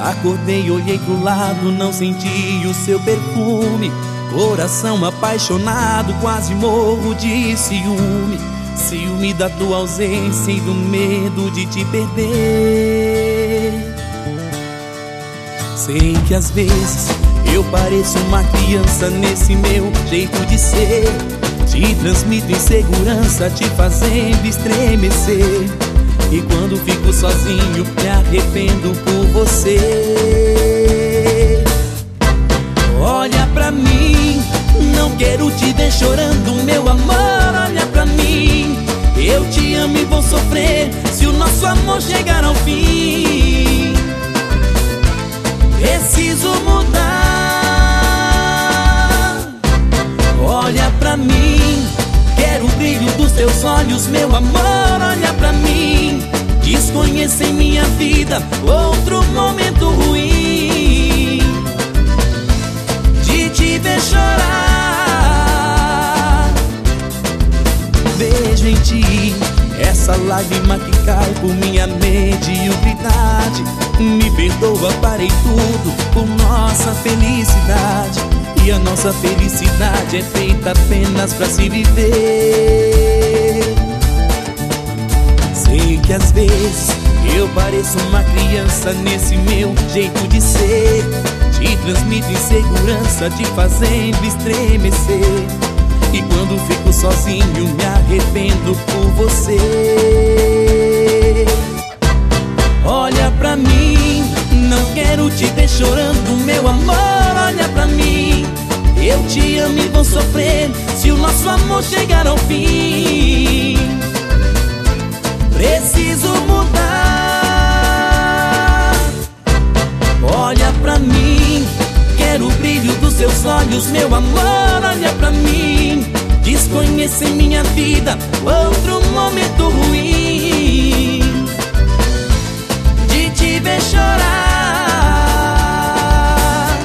Acordei, olhei pro lado, não senti o seu perfume. Coração apaixonado, quase morro de ciúme. Ciúme da tua ausência e do medo de te perder. Sei que às vezes eu pareço uma criança nesse meu jeito de ser. Te transmito insegurança, te fazendo estremecer. E quando fico sozinho, me arrependo por você. Olha pra mim, não quero te ver chorando, meu amor, olha pra mim. Eu te amo e vou sofrer se o nosso amor chegar ao fim. Preciso mudar. Olha pra mim, quero o brilho dos teus olhos, meu amor, olha pra mim. Desconheço em minha vida outro momento ruim de te ver chorar. Vejo em ti essa lágrima que cai por minha mediocridade. Me perdoa, parei tudo por nossa felicidade. E a nossa felicidade é feita apenas pra se viver. Sei que às vezes eu pareço uma criança nesse meu jeito de ser. Te transmito insegurança, te fazendo estremecer. E quando fico sozinho, me arrependo por você. Olha pra mim, não quero te ver chorando, meu amor, olha pra mim. Eu te amo e vou sofrer se o nosso amor chegar ao fim. Preciso mudar. Olha pra mim, quero o brilho dos seus olhos, meu amor, olha pra mim. Desconheço em minha vida outro momento ruim de te ver chorar.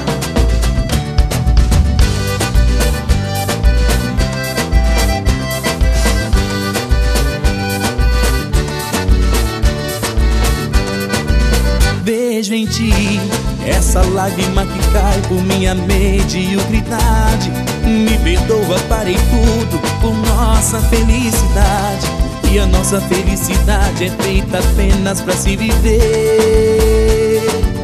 Vejo em ti essa lágrima que cai por minha mediocridade. Me perdoa, parei tudo por nossa felicidade. E a nossa felicidade é feita apenas pra se viver.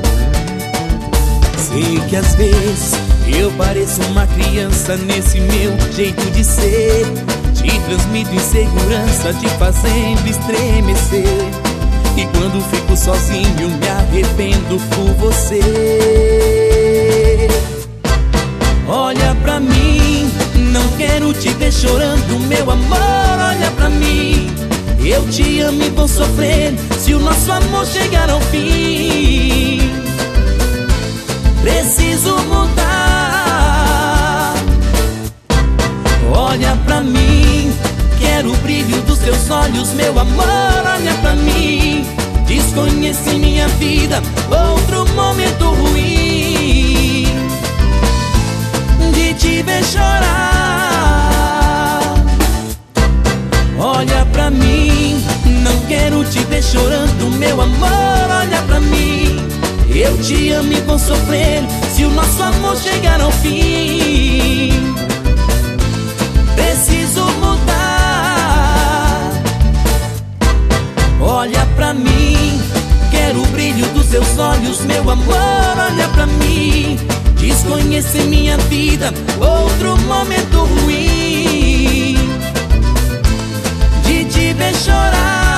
Sei que às vezes eu pareço uma criança nesse meu jeito de ser. Te transmito insegurança, te fazendo estremecer. E quando fico sozinho, me arrependo por você. Olha pra mim, não quero te ver chorando, meu amor, olha pra mim. Eu te amo e vou sofrer se o nosso amor chegar ao fim. Preciso mudar. Olha pra mim, quero o brilho dos teus olhos, meu amor, olha pra mim. Desconheço em minha vida outro momento ruim de te ver chorar. Olha pra mim, não quero te ver chorando, meu amor, olha pra mim. Eu te amo e vou sofrer se o nosso amor chegar ao fim. Preciso mudar. Olha pra mim, quero o brilho dos teus olhos, meu amor, olha pra mim. Desconheço em minha vida outro momento ruim de te ver chorar.